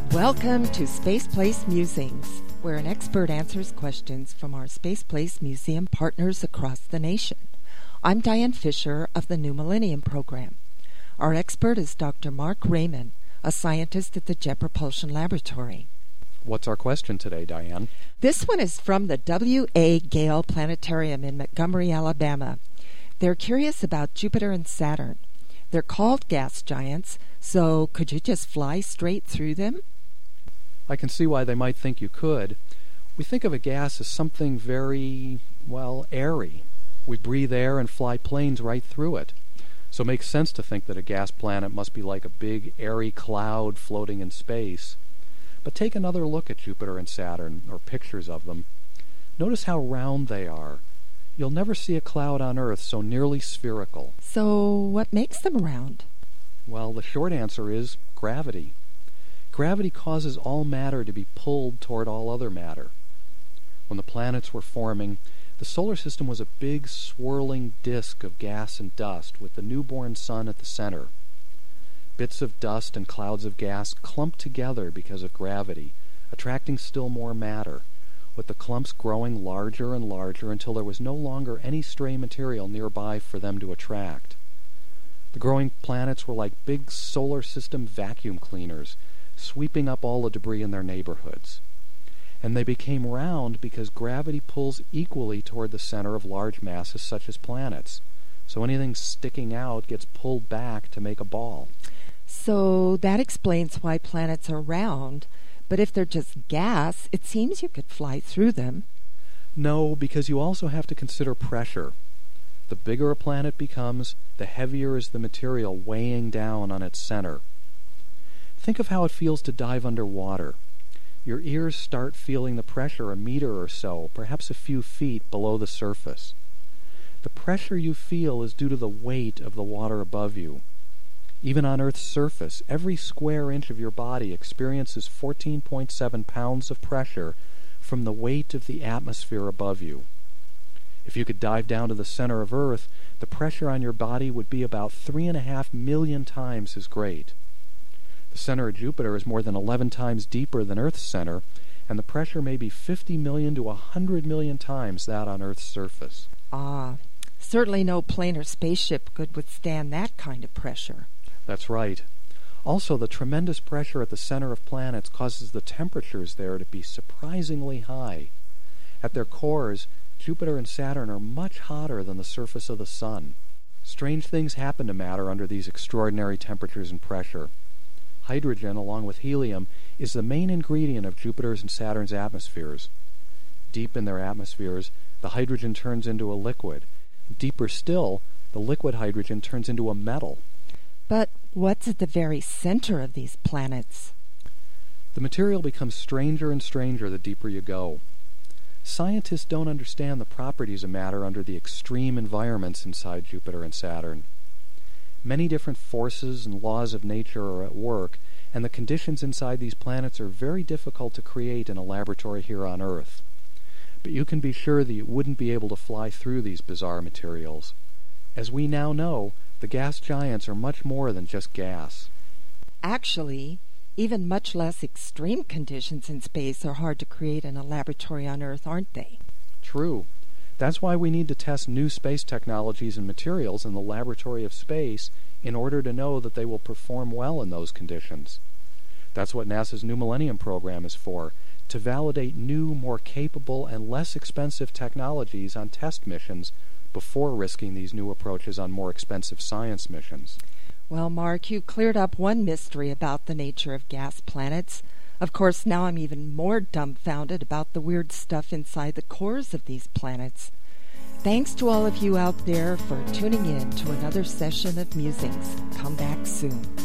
Welcome to Space Place Musings, where an expert answers questions from our Space Place Museum partners across the nation. I'm Diane Fisher of the New Millennium Program. Our expert is Dr. Mark Raymond, a scientist at the Jet Propulsion Laboratory. What's our question today, Diane? This one is from the W.A. Gale Planetarium in Montgomery, Alabama. They're curious about Jupiter and Saturn. They're called gas giants, so could you just fly straight through them? I can see why they might think you could. We think of a gas as something very, airy. We breathe air and fly planes right through it. So it makes sense to think that a gas planet must be like a big, airy cloud floating in space. But take another look at Jupiter and Saturn, or pictures of them. Notice how round they are. You'll never see a cloud on Earth so nearly spherical. So what makes them round? Well, the short answer is gravity. Gravity causes all matter to be pulled toward all other matter. When the planets were forming, the solar system was a big swirling disk of gas and dust with the newborn sun at the center. Bits of dust and clouds of gas clumped together because of gravity, attracting still more matter, with the clumps growing larger and larger until there was no longer any stray material nearby for them to attract. The growing planets were like big solar system vacuum cleaners, sweeping up all the debris in their neighborhoods. And they became round because gravity pulls equally toward the center of large masses such as planets. So anything sticking out gets pulled back to make a ball. So that explains why planets are round, but if they're just gas, it seems you could fly through them. No, because you also have to consider pressure. The bigger a planet becomes, the heavier is the material weighing down on its center. Think of how it feels to dive underwater. Your ears start feeling the pressure a meter or so, perhaps a few feet below the surface. The pressure you feel is due to the weight of the water above you. Even on Earth's surface, every square inch of your body experiences 14.7 pounds of pressure from the weight of the atmosphere above you. If you could dive down to the center of Earth, the pressure on your body would be about 3.5 million times as great. The center of Jupiter is more than 11 times deeper than Earth's center, and the pressure may be 50 million to 100 million times that on Earth's surface. Certainly no plane or spaceship could withstand that kind of pressure. That's right. Also, the tremendous pressure at the center of planets causes the temperatures there to be surprisingly high. At their cores, Jupiter and Saturn are much hotter than the surface of the Sun. Strange things happen to matter under these extraordinary temperatures and pressure. Hydrogen, along with helium, is the main ingredient of Jupiter's and Saturn's atmospheres. Deep in their atmospheres, the hydrogen turns into a liquid. Deeper still, the liquid hydrogen turns into a metal. But what's at the very center of these planets? The material becomes stranger and stranger the deeper you go. Scientists don't understand the properties of matter under the extreme environments inside Jupiter and Saturn. Many different forces and laws of nature are at work, and the conditions inside these planets are very difficult to create in a laboratory here on Earth. But you can be sure that you wouldn't be able to fly through these bizarre materials. As we now know, the gas giants are much more than just gas. Actually, even much less extreme conditions in space are hard to create in a laboratory on Earth, aren't they? True. That's why we need to test new space technologies and materials in the laboratory of space in order to know that they will perform well in those conditions. That's what NASA's New Millennium Program is for, to validate new, more capable, and less expensive technologies on test missions before risking these new approaches on more expensive science missions. Well, Mark, you cleared up one mystery about the nature of gas planets. Of course, now I'm even more dumbfounded about the weird stuff inside the cores of these planets. Thanks to all of you out there for tuning in to another session of Musings. Come back soon.